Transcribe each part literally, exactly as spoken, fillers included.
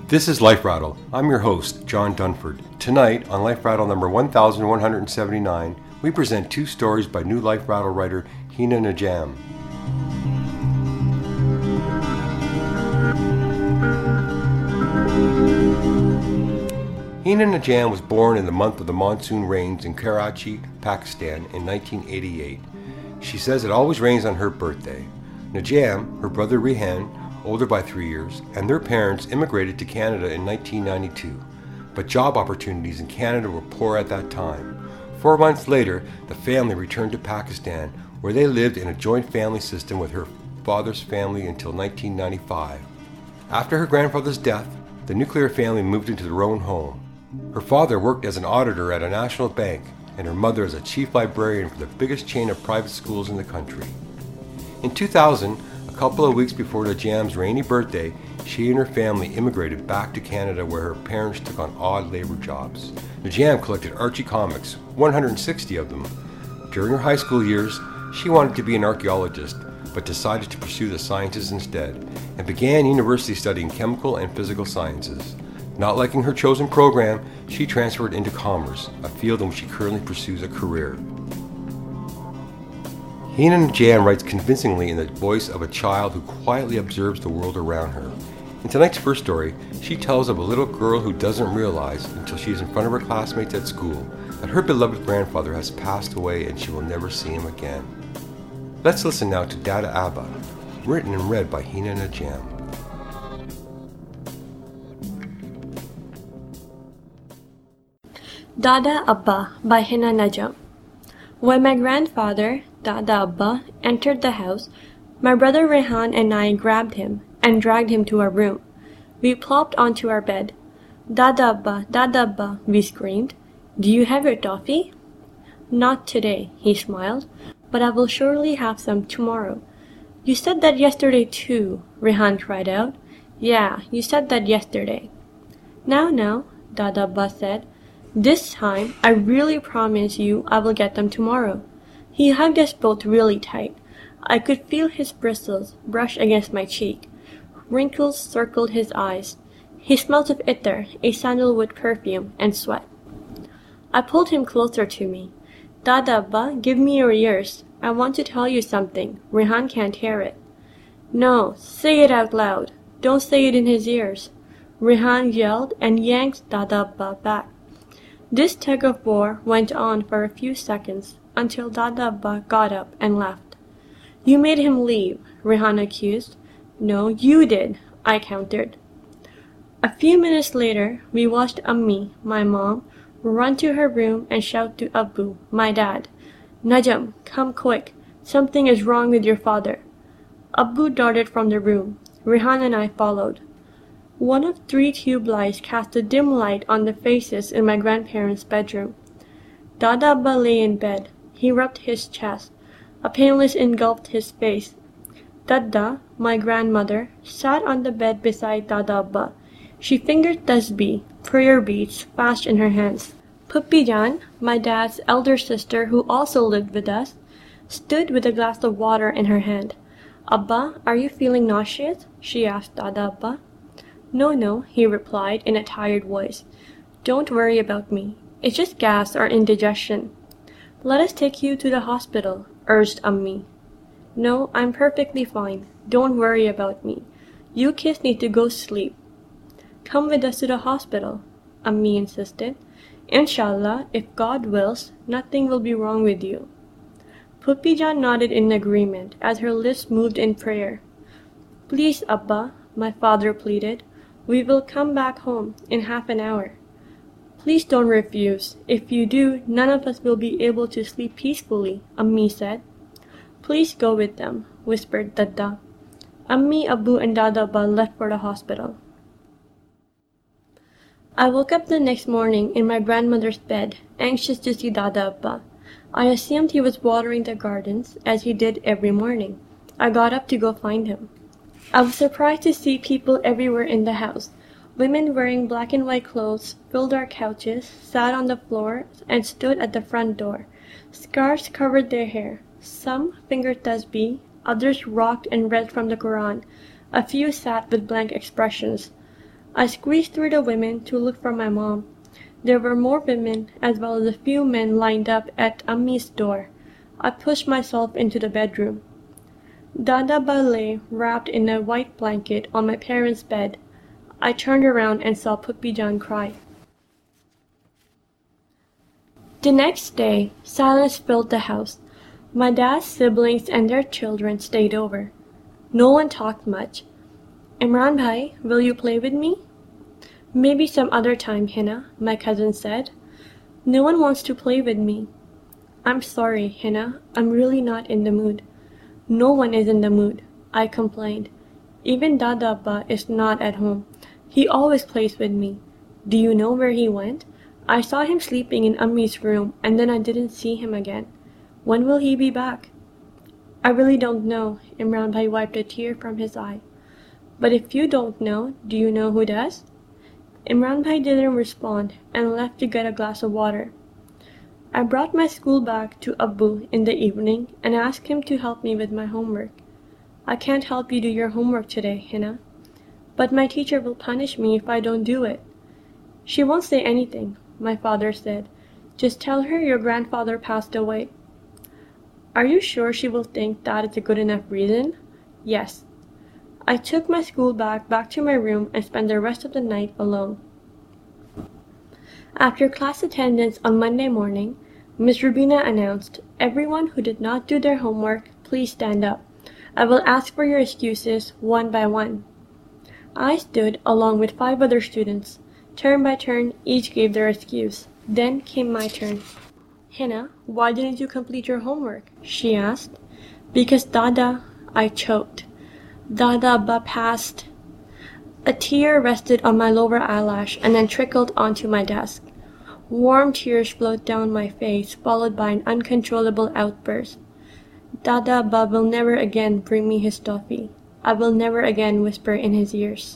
This is Life Rattle. I'm your host, John Dunford. Tonight, on Life Rattle number one thousand one hundred seventy-nine, we present two stories by new Life Rattle writer Hina Najam. Hina Najam was born in the month of the monsoon rains in Karachi, Pakistan in nineteen eighty-eight. She says it always rains on her birthday. Najam, her brother Rehan, older by three years, and their parents immigrated to Canada in nineteen ninety-two. But job opportunities in Canada were poor at that time. Four months later, the family returned to Pakistan, where they lived in a joint family system with her father's family until nineteen ninety-five. After her grandfather's death, the nuclear family moved into their own home. Her father worked as an auditor at a national bank, and her mother as a chief librarian for the biggest chain of private schools in the country. In two thousand, a couple of weeks before Najam's rainy birthday, she and her family immigrated back to Canada, where her parents took on odd labor jobs. Najam collected Archie comics, one hundred sixty of them. During her high school years, she wanted to be an archaeologist, but decided to pursue the sciences instead, and began university studying chemical and physical sciences. Not liking her chosen program, she transferred into commerce, a field in which she currently pursues a career. Hina Najam writes convincingly in the voice of a child who quietly observes the world around her. In tonight's first story, she tells of a little girl who doesn't realize, until she is in front of her classmates at school, that her beloved grandfather has passed away and she will never see him again. Let's listen now to Dada Abba, written and read by Hina Najam. Dada Abba by Hina Najam. When my grandfather, Dada Abba, entered the house, my brother Rehan and I grabbed him and dragged him to our room. We plopped onto our bed. Dada Abba, Dada Abba, we screamed. Do you have your toffee? Not today, he smiled, but I will surely have some tomorrow. You said that yesterday too, Rehan cried out. Yeah, you said that yesterday. Now, now, Dada Abba said. This time, I really promise you I will get them tomorrow. He hugged us both really tight. I could feel his bristles brush against my cheek. Wrinkles circled his eyes. He smelled of ether, a sandalwood perfume, and sweat. I pulled him closer to me. Dada Abba, give me your ears. I want to tell you something. Rehan can't hear it. No, say it out loud. Don't say it in his ears. Rehan yelled and yanked Dada Abba back. This tug-of-war went on for a few seconds, until Dada Abba got up and left. You made him leave, Rehan accused. No, you did, I countered. A few minutes later, we watched Ammi, my mom, run to her room and shout to Abu, my dad, Najam, come quick. Something is wrong with your father. Abu darted from the room. Rehan and I followed. One of three tube lights cast a dim light on the faces in my grandparents' bedroom. Dada Abba lay in bed. He rubbed his chest. A paleness engulfed his face. Dada, my grandmother, sat on the bed beside Dada Abba. She fingered tasbih, prayer beads, fast in her hands. Puppi Jan, my dad's elder sister who also lived with us, stood with a glass of water in her hand. Abba, are you feeling nauseous? She asked Dada Abba. No, no, he replied in a tired voice. Don't worry about me. It's just gas or indigestion. Let us take you to the hospital, urged Ammi. No, I'm perfectly fine. Don't worry about me. You kids need to go sleep. Come with us to the hospital, Ammi insisted. Inshallah, if God wills, nothing will be wrong with you. Puppi Jan nodded in agreement as her lips moved in prayer. Please, Abba, my father pleaded. We will come back home in half an hour. Please don't refuse. If you do, none of us will be able to sleep peacefully, Ammi said. Please go with them, whispered Dada. Ammi, Abu, and Dada Abba left for the hospital. I woke up the next morning in my grandmother's bed, anxious to see Dada Abba. I assumed he was watering the gardens, as he did every morning. I got up to go find him. I was surprised to see people everywhere in the house. Women wearing black and white clothes filled our couches, sat on the floor, and stood at the front door. Scarves covered their hair. Some fingered tasbih, others rocked and read from the Quran. A few sat with blank expressions. I squeezed through the women to look for my mom. There were more women as well as a few men lined up at Ammi's door. I pushed myself into the bedroom. Dada Ba lay wrapped in a white blanket on my parents' bed. I turned around and saw Pupijan cry. The next day, silence filled the house. My dad's siblings and their children stayed over. No one talked much. Imran bhai, will you play with me? Maybe some other time, Hina, my cousin said. No one wants to play with me. I'm sorry, Hina, I'm really not in the mood. No one is in the mood, I complained. Even Dada Ba is not at home. He always plays with me. Do you know where he went? I saw him sleeping in Ammi's room and then I didn't see him again. When will he be back? I really don't know, Imran bhai wiped a tear from his eye. But if you don't know, do you know who does? Imran bhai didn't respond and left to get a glass of water. I brought my school bag to Abbu in the evening and asked him to help me with my homework. I can't help you do your homework today, Hina. But my teacher will punish me if I don't do it. She won't say anything, my father said. Just tell her your grandfather passed away. Are you sure she will think that is a good enough reason? Yes. I took my school bag back to my room and spent the rest of the night alone. After class attendance on Monday morning, Miss Rubina announced, "Everyone who did not do their homework, please stand up. I will ask for your excuses one by one." I stood along with five other students. Turn by turn, each gave their excuse. Then came my turn. "Hina, why didn't you complete your homework?" she asked. "Because Dada," I choked. "Dada Ba passed." A tear rested on my lower eyelash and then trickled onto my desk. Warm tears flowed down my face, followed by an uncontrollable outburst. Dada Ba will never again bring me his toffee. I will never again whisper in his ears.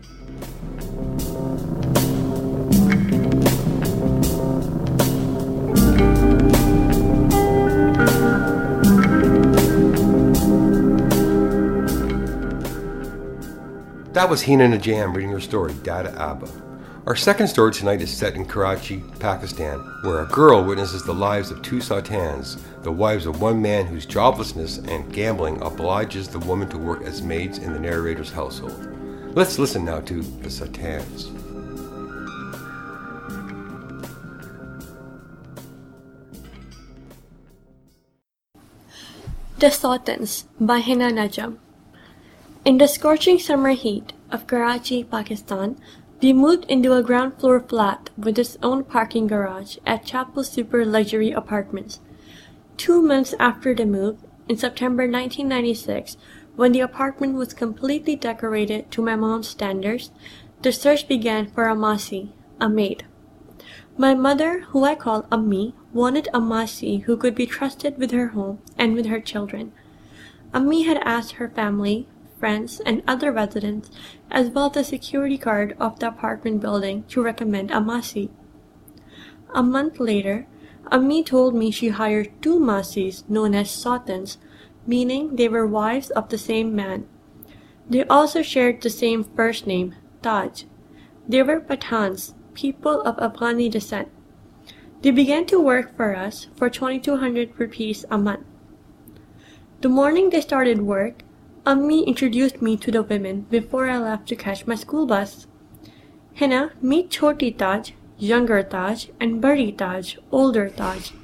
That was Hina Najam reading her story, Dada Abba. Our second story tonight is set in Karachi, Pakistan, where a girl witnesses the lives of two Satans, the wives of one man whose joblessness and gambling obliges the woman to work as maids in the narrator's household. Let's listen now to the Satans. The Sultans by Hina Najam. In the scorching summer heat of Karachi, Pakistan, we moved into a ground floor flat with its own parking garage at Chapel Super Luxury Apartments. Two months after the move, in September nineteen ninety-six, when the apartment was completely decorated to my mom's standards, the search began for a masi, a maid. My mother, who I call Ammi, wanted a masi who could be trusted with her home and with her children. Ammi had asked her family, friends, and other residents, as well as the security guard of the apartment building, to recommend a masi. A month later, Ammi told me she hired two masis known as sultans, meaning they were wives of the same man. They also shared the same first name, Taj. They were Pathans, people of Afghani descent. They began to work for us for twenty-two hundred rupees a month. The morning they started work, Ammi introduced me to the women before I left to catch my school bus. Hina, meet Choti Taj, younger Taj, and Bari Taj, older Taj.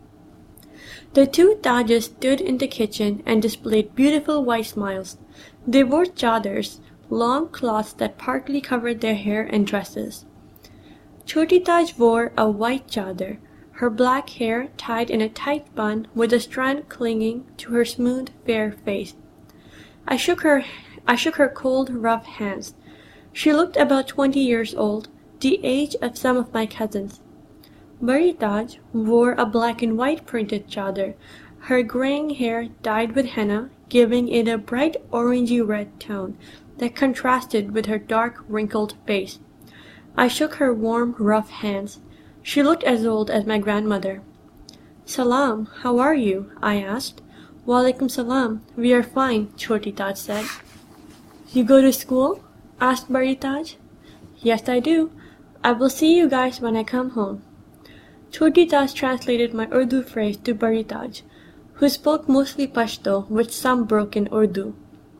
The two Tajas stood in the kitchen and displayed beautiful white smiles. They wore chadars, long cloths that partly covered their hair and dresses. Choti Taj wore a white chadar, her black hair tied in a tight bun with a strand clinging to her smooth, fair face. I shook her I shook her cold, rough hands. She looked about twenty years old, the age of some of my cousins. Bari Taj wore a black and white printed chadar, her graying hair dyed with henna, giving it a bright orangey red tone that contrasted with her dark, wrinkled face. I shook her warm, rough hands. She looked as old as my grandmother. "Salam, how are you?" I asked. "Walaikum salam, we are fine," Choti Taj said. "You go to school?" asked Bari Taj. Yes, I do. I will see you guys when I come home. Choti Taj translated my Urdu phrase to Bari Taj, who spoke mostly Pashto with some broken Urdu.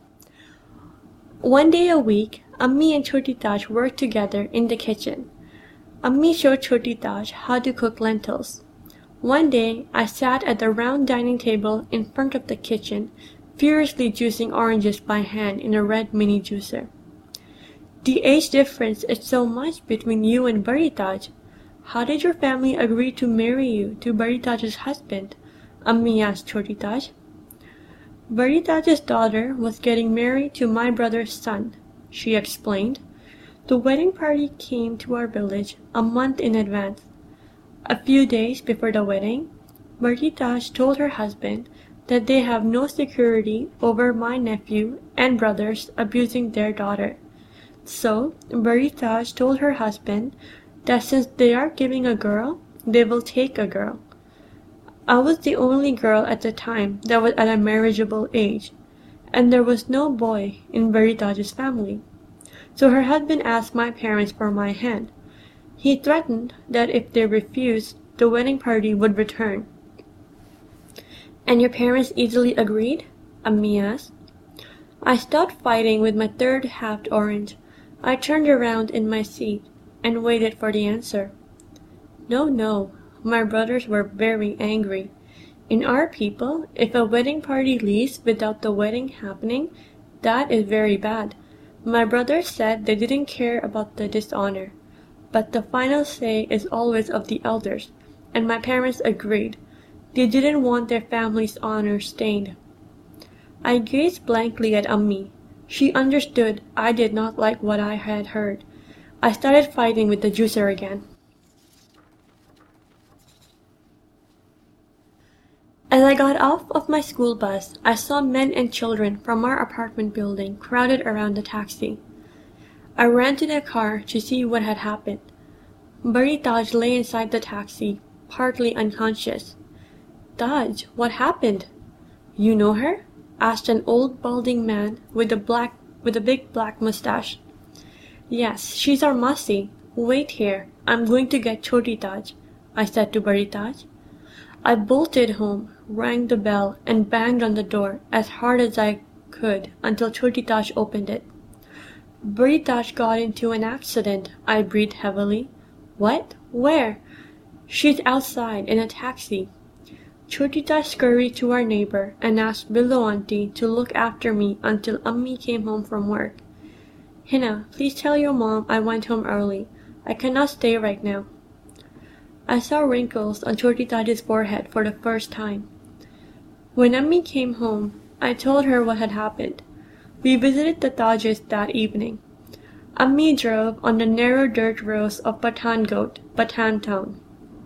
One day a week, Ammi and Choti Taj worked together in the kitchen. Ammi showed Choti Taj how to cook lentils. One day, I sat at the round dining table in front of the kitchen, furiously juicing oranges by hand in a red mini juicer. The age difference is so much between you and Bari Taj. How did your family agree to marry you to Bari Taj's husband? Ammi asked Choti Taj. Bari Taj's daughter was getting married to my brother's son, she explained. The wedding party came to our village a month in advance. A few days before the wedding, Bari Taj told her husband that they have no security over my nephew and brothers abusing their daughter. So, Bari Taj told her husband that since they are giving a girl, they will take a girl. I was the only girl at the time that was at a marriageable age, and there was no boy in Bari Taj's family. So her husband asked my parents for my hand. He threatened that if they refused, the wedding party would return. And your parents easily agreed? Ammi asked. I stopped fighting with my third halved orange. I turned around in my seat and waited for the answer. No, no, my brothers were very angry. In our people, if a wedding party leaves without the wedding happening, that is very bad. My brothers said they didn't care about the dishonor, but the final say is always of the elders, and my parents agreed. They didn't want their family's honor stained. I gazed blankly at Ammi. She understood I did not like what I had heard. I started fighting with the juicer again. As I got off of my school bus, I saw men and children from our apartment building crowded around the taxi. I ran to the car to see what had happened. Bari Taj lay inside the taxi, partly unconscious. Taj, what happened? You know her? Asked an old balding man with a black with a big black mustache. Yes, she's our Masi. Wait here. I'm going to get Choti Taj, I said to Bari Taj. I bolted home, rang the bell, and banged on the door as hard as I could until Choti Taj opened it. Bari Taj got into an accident, I breathed heavily. What? Where? She's outside in a taxi. Choti Taj scurried to our neighbor and asked Billo auntie to look after me until Ammi came home from work. Hina, please tell your mom I went home early. I cannot stay right now. I saw wrinkles on Choti Taj's forehead for the first time. When Ammi came home, I told her what had happened. We visited the Tajes that evening. Ammi drove on the narrow dirt roads of Pathangot, Pathan town.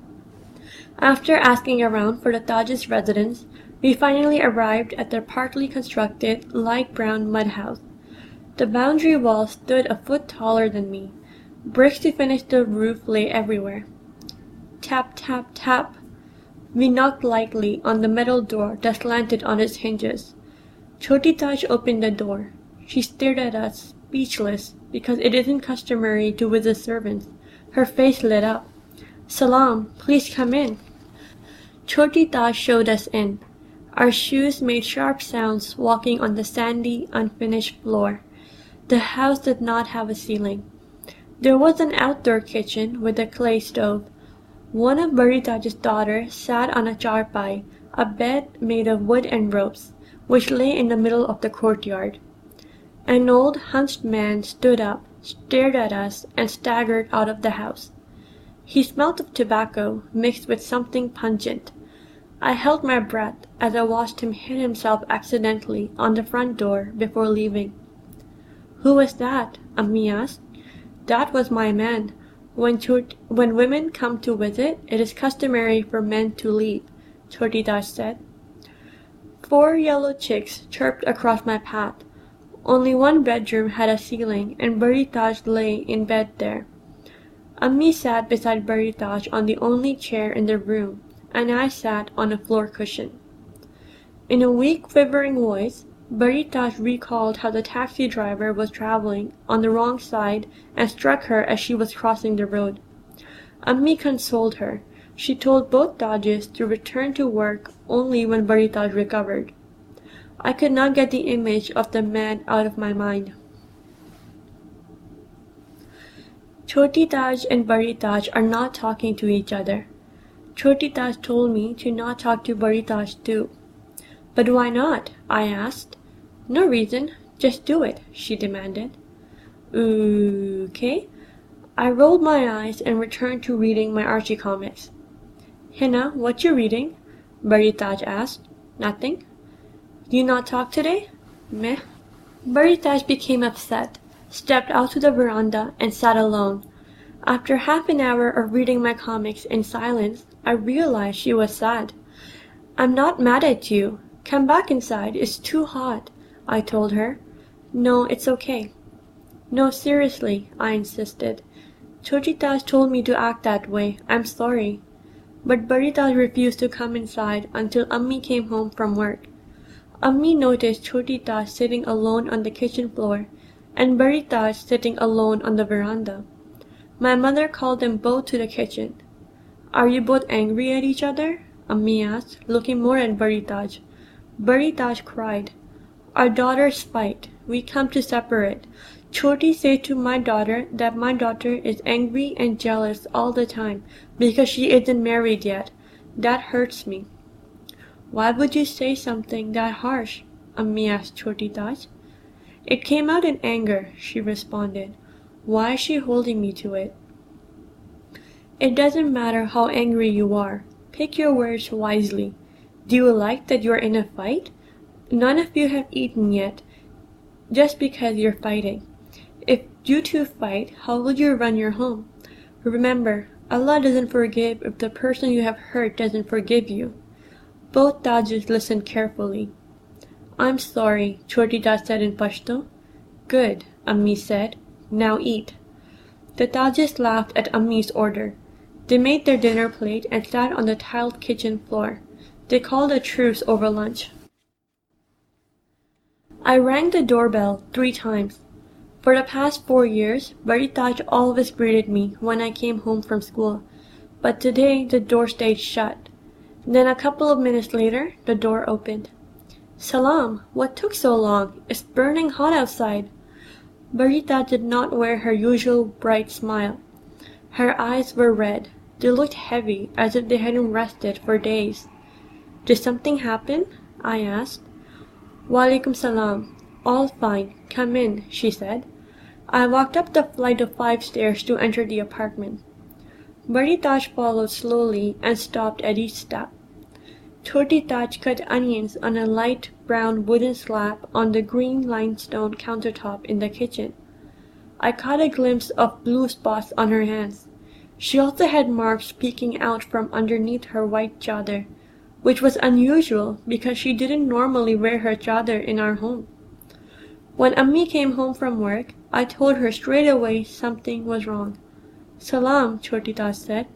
After asking around for the Taj's residence, we finally arrived at their partly constructed, light brown mud house. The boundary wall stood a foot taller than me. Bricks to finish the roof lay everywhere. Tap, tap, tap. We knocked lightly on the metal door that slanted on its hinges. Choti Taj opened the door. She stared at us, speechless, because it isn't customary to visit servants. Her face lit up. Salam, please come in. Choti Taj showed us in. Our shoes made sharp sounds walking on the sandy, unfinished floor. The house did not have a ceiling. There was an outdoor kitchen with a clay stove. One of Bari Taj's daughters sat on a charpai, a bed made of wood and ropes, which lay in the middle of the courtyard. An old hunched man stood up, stared at us, and staggered out of the house. He smelt of tobacco mixed with something pungent. I held my breath as I watched him hit himself accidentally on the front door before leaving. Who was that? Ammi asked. That was my man. When, chot- when women come to visit, it is customary for men to leave, Choti Taj said. Four yellow chicks chirped across my path. Only one bedroom had a ceiling, and Bari Taj lay in bed there. Ammi sat beside Bari Taj on the only chair in the room, and I sat on a floor cushion. In a weak, quivering voice, Baritaj recalled how the taxi driver was traveling on the wrong side and struck her as she was crossing the road. Ammi consoled her. She told both Tajes to return to work only when Baritaj recovered. I could not get the image of the man out of my mind. Choti Taj and Baritaj are not talking to each other. Choti Taj told me to not talk to Baritaj too. But why not? I asked. No reason, just do it, she demanded. Okay. I rolled my eyes and returned to reading my Archie comics. Hina, what you reading? Baritaj asked. Nothing. Do you not talk today? Meh. Baritaj became upset, stepped out to the veranda, and sat alone. After half an hour of reading my comics in silence, I realized she was sad. I'm not mad at you. Come back inside, it's too hot, I told her. No, it's okay. No, seriously, I insisted. Choti Taj told me to act that way. I'm sorry. But Baritaj refused to come inside until Ammi came home from work. Ammi noticed Choti Taj sitting alone on the kitchen floor and Baritaj sitting alone on the veranda. My mother called them both to the kitchen. Are you both angry at each other? Ammi asked, looking more at Baritaj. Baritaj cried. Our daughters fight. We come to separate. Choti said to my daughter that my daughter is angry and jealous all the time because she isn't married yet. That hurts me. Why would you say something that harsh? Ammi asked Choti Taj. It came out in anger, she responded. Why is she holding me to it? It doesn't matter how angry you are. Pick your words wisely. Do you like that you're in a fight? None of you have eaten yet, just because you're fighting. If you two fight, how will you run your home? Remember, Allah doesn't forgive if the person you have hurt doesn't forgive you. Both Tajes listened carefully. I'm sorry, Choti Taj said in Pashto. Good, Ammi said. Now eat. The Tajes laughed at Ammi's order. They made their dinner plate and sat on the tiled kitchen floor. They called a truce over lunch. I rang the doorbell three times. For the past four years, Baritaj always greeted me when I came home from school, but today the door stayed shut. Then a couple of minutes later, the door opened. Salam, what took so long? It's burning hot outside. Baritaj did not wear her usual bright smile. Her eyes were red. They looked heavy, as if they hadn't rested for days. Did something happen? I asked. Walaikum salam. All fine. Come in, she said. I walked up the flight of five stairs to enter the apartment. Baritaj followed slowly and stopped at each step. Choti Taj cut onions on a light brown wooden slab on the green limestone countertop in the kitchen. I caught a glimpse of blue spots on her hands. She also had marks peeking out from underneath her white chadar, which was unusual because she didn't normally wear her chadar in our home. When Ammi came home from work, I told her straight away something was wrong. Salam, Choti Taj said.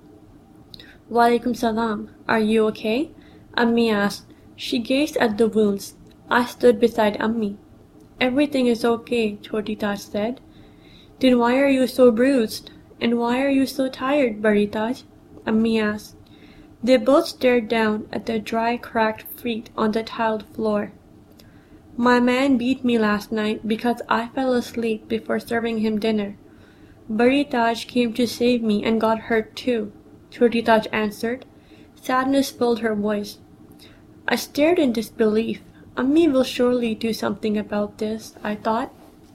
Walaikum salam. Are you okay? Ammi asked. She gazed at the wounds. I stood beside Ammi. Everything is okay, Choti Taj said. Then why are you so bruised? And why are you so tired, Baritaj? Ammi asked. They both stared down at the dry, cracked feet on the tiled floor. My man beat me last night because I fell asleep before serving him dinner. Baritaj came to save me and got hurt too, Choti Taj answered. Sadness filled her voice. I stared in disbelief. Ammi will surely do something about this, I thought.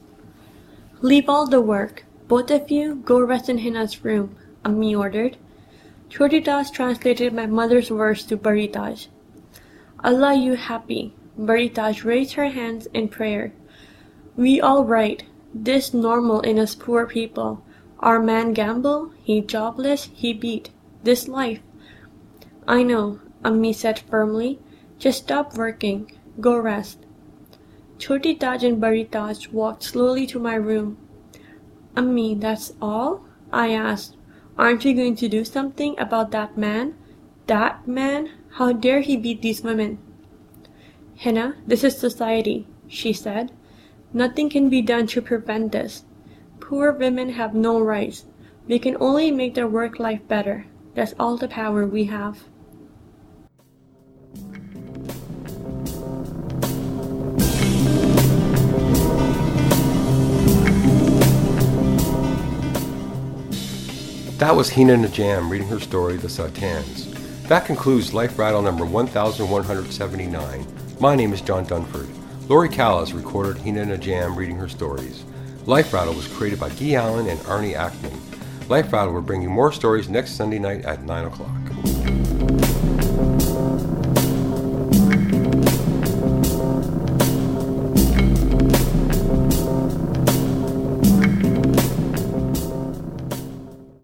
Leave all the work. Both of you go rest in Hina's room, Ammi ordered. Choti Taj translated my mother's words to Baritaj. Allah you happy. Baritaj raised her hands in prayer. We all right. This normal in us poor people. Our man gamble, he jobless, he beat. This life. I know, Ammi said firmly. Just stop working. Go rest. Choti Taj and Baritaj walked slowly to my room. Ammi, that's all? I asked. Aren't you going to do something about that man? That man? How dare he beat these women? "Hina, this is society," she said. "Nothing can be done to prevent this. Poor women have no rights. We can only make their work life better. That's all the power we have." That was Hina Najam reading her story, The Satans. That concludes Life Rattle number one thousand one hundred seventy-nine. My name is John Dunford. Lori Callas recorded Hina Najam reading her stories. Life Rattle was created by Guy Allen and Arnie Ackman. Life Rattle will bring you more stories next Sunday night at nine o'clock.